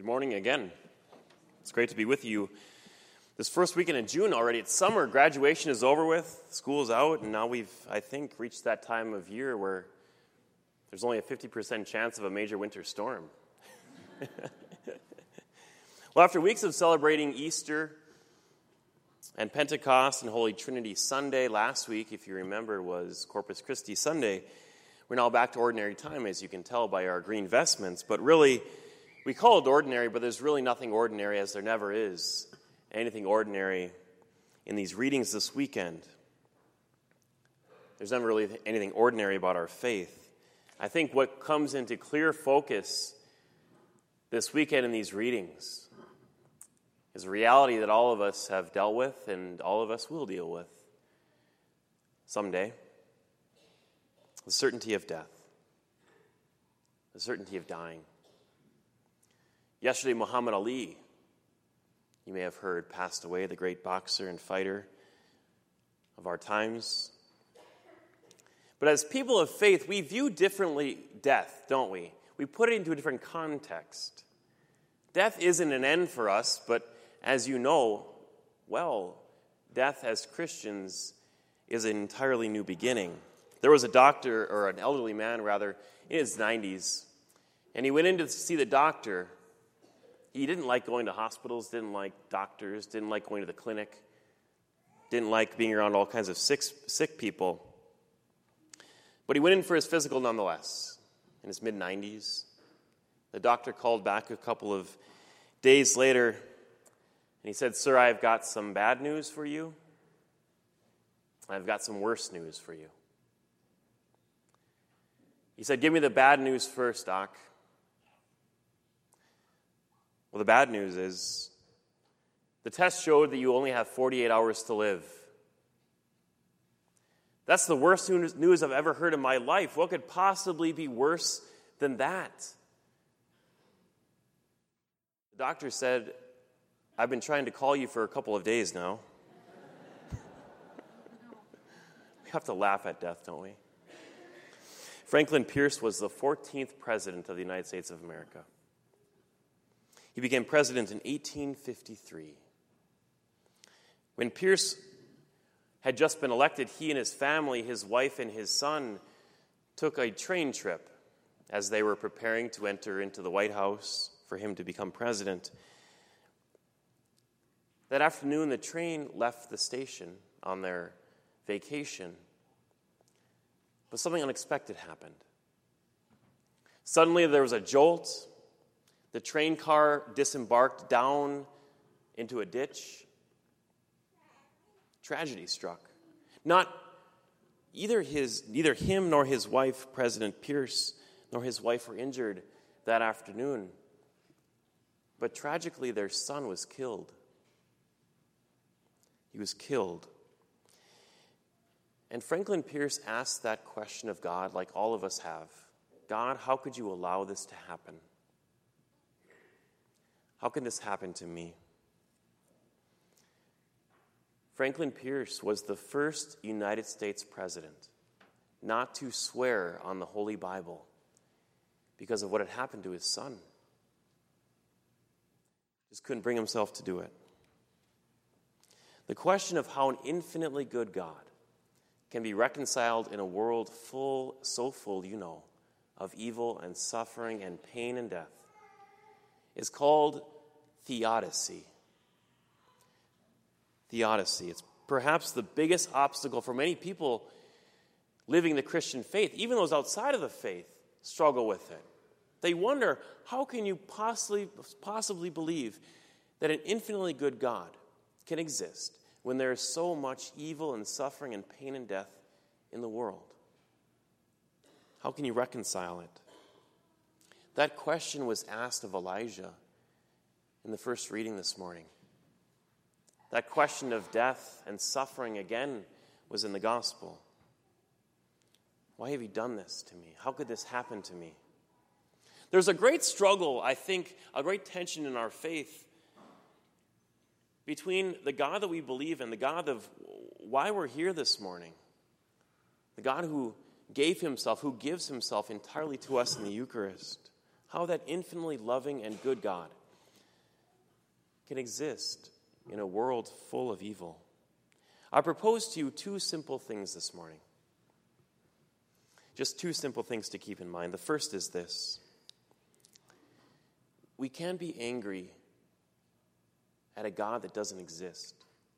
Good morning again. It's great to be with you. This first weekend in June already, it's summer, graduation is over with, school's out, and now we've, I think, reached that time of year where there's only a 50% chance of a major winter storm. Well, after weeks of celebrating Easter and Pentecost and Holy Trinity Sunday, last week, if you remember, was Corpus Christi Sunday. We're now back to ordinary time, as you can tell by our green vestments, but really, we call it ordinary, but there's really nothing ordinary, as there never is anything ordinary in these readings this weekend. There's never really anything ordinary about our faith. I think what comes into clear focus this weekend in these readings is a reality that all of us have dealt with and all of us will deal with someday. The certainty of death. The certainty of dying. Yesterday, Muhammad Ali, you may have heard, passed away, the great boxer and fighter of our times. But as people of faith, we view differently death, don't we? We put it into a different context. Death isn't an end for us, but as you know, well, death as Christians is an entirely new beginning. There was a doctor, or an elderly man rather, in his 90s, and he went in to see the doctor. He didn't like going to hospitals, didn't like doctors, didn't like going to the clinic, didn't like being around all kinds of sick people. But he went in for his physical nonetheless, in his mid-90s. The doctor called back a couple of days later, and he said, "Sir, I've got some bad news for you. I've got some worse news for you." He said, "Give me the bad news first, Doc." Well, the bad news is the test showed that you only have 48 hours to live. That's the worst news I've ever heard in my life. What could possibly be worse than that? The doctor said, "I've been trying to call you for a couple of days now." We have to laugh at death, don't we? Franklin Pierce was the 14th president of the United States of America. He became president in 1853. When Pierce had just been elected, he and his family, his wife and his son, took a train trip as they were preparing to enter into the White House for him to become president. That afternoon, the train left the station on their vacation, but something unexpected happened. Suddenly, there was a jolt. The train car disembarked down into a ditch. Tragedy struck. Neither him nor his wife, President Pierce, nor his wife were injured that afternoon. But tragically, their son was killed. He was killed. And Franklin Pierce asked that question of God, like all of us have. God, how could you allow this to happen? How can this happen to me? Franklin Pierce was the first United States president not to swear on the Holy Bible because of what had happened to his son. Just couldn't bring himself to do it. The question of how an infinitely good God can be reconciled in a world so full, of evil and suffering and pain and death is called theodicy. Theodicy. It's perhaps the biggest obstacle for many people living the Christian faith. Even those outside of the faith struggle with it. They wonder, how can you possibly believe that an infinitely good God can exist when there is so much evil and suffering and pain and death in the world? How can you reconcile it? That question was asked of Elijah in the first reading this morning. That question of death and suffering again was in the gospel. Why have you done this to me? How could this happen to me? There's a great struggle, I think, a great tension in our faith between the God that we believe in, the God of why we're here this morning, the God who gave himself, who gives himself entirely to us in the Eucharist. How that infinitely loving and good God can exist in a world full of evil. I propose to you two simple things this morning. Just two simple things to keep in mind. The first is this: we can be angry at a God that doesn't exist.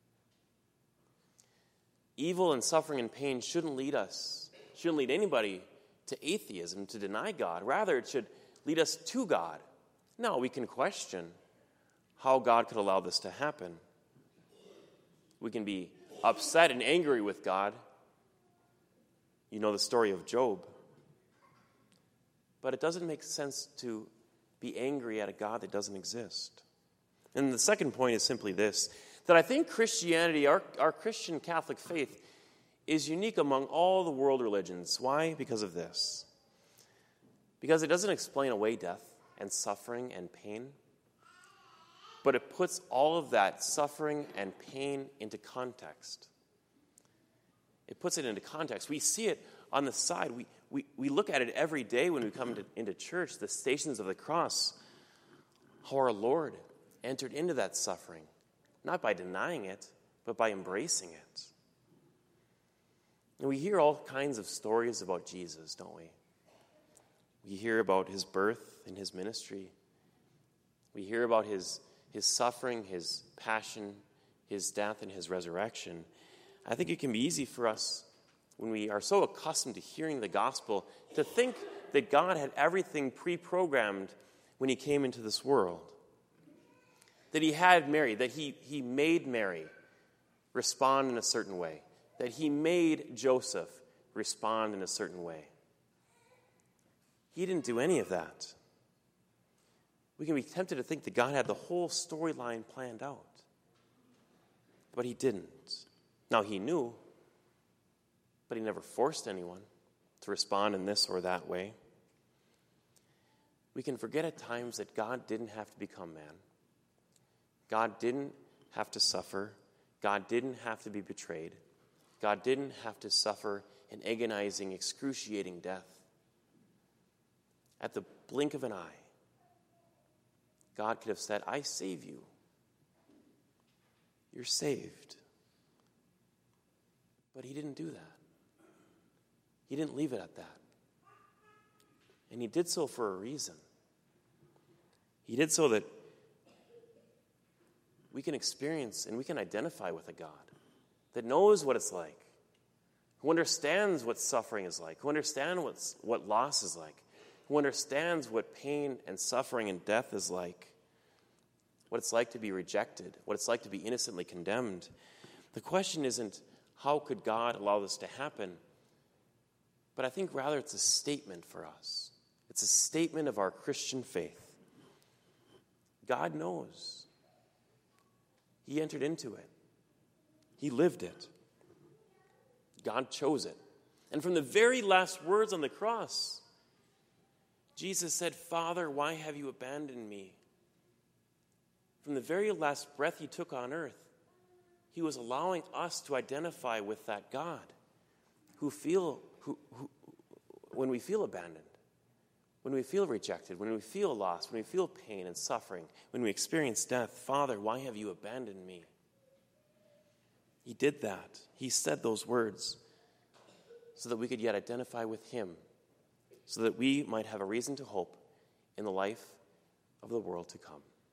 Evil and suffering and pain shouldn't lead anybody to atheism, to deny God. Rather, it should lead us to God. Now, we can question how God could allow this to happen. We can be upset and angry with God. You know the story of Job. But it doesn't make sense to be angry at a God that doesn't exist. And the second point is simply this, that I think Christianity, our Christian Catholic faith, is unique among all the world religions. Why? Because of this. Because it doesn't explain away death and suffering and pain, but it puts all of that suffering and pain into context. It puts it into context. We see it on the side. We look at it every day when we come into church, the Stations of the Cross, how our Lord entered into that suffering, not by denying it, but by embracing it. And we hear all kinds of stories about Jesus, don't we? We hear about his birth and his ministry. We hear about his suffering, his passion, his death, and his resurrection. I think it can be easy for us, when we are so accustomed to hearing the gospel, to think that God had everything pre-programmed when he came into this world. That he had Mary, that he made Mary respond in a certain way. That he made Joseph respond in a certain way. He didn't do any of that. We can be tempted to think that God had the whole storyline planned out. But he didn't. Now, he knew, but he never forced anyone to respond in this or that way. We can forget at times that God didn't have to become man. God didn't have to suffer. God didn't have to be betrayed. God didn't have to suffer an agonizing, excruciating death. At the blink of an eye, God could have said, I save you. You're saved. But he didn't do that. He didn't leave it at that. And he did so for a reason. He did so that we can experience and we can identify with a God that knows what it's like, who understands what suffering is like, who understands what loss is like, who understands what pain and suffering and death is like, what it's like to be rejected, what it's like to be innocently condemned. The question isn't, how could God allow this to happen? But I think rather it's a statement for us. It's a statement of our Christian faith. God knows. He entered into it. He lived it. God chose it. And from the very last words on the cross, Jesus said, Father, why have you abandoned me? From the very last breath he took on earth, he was allowing us to identify with that God who when we feel abandoned, when we feel rejected, when we feel lost, when we feel pain and suffering, when we experience death, Father, why have you abandoned me? He did that. He said those words so that we could yet identify with him, so that we might have a reason to hope in the life of the world to come.